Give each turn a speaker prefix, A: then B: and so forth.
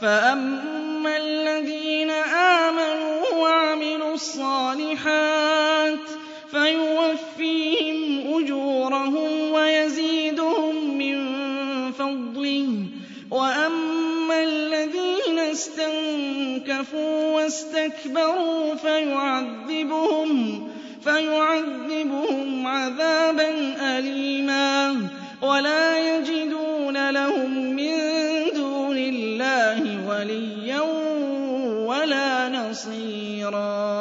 A: فَأَمَّا الَّذِينَ آمَنُوا وَعَمِلُوا الصَّالِحَاتِ فَيُوَفِّيهِمْ أُجُورَهُمْ وَيَزِيدُهُم مِّن فَضْلِهِ ۖ وَأَمَّا الَّذِينَ اسْتَنكَفُوا وَاسْتَكْبَرُوا فَيُعَذِّبُهُمْ عَذَابًا أَلِيمًا وَلَا يَجِدُونَ لَهُم مِّن دُونِ اللَّهِ وَلِيًّا وَلَا نَصِيرًا.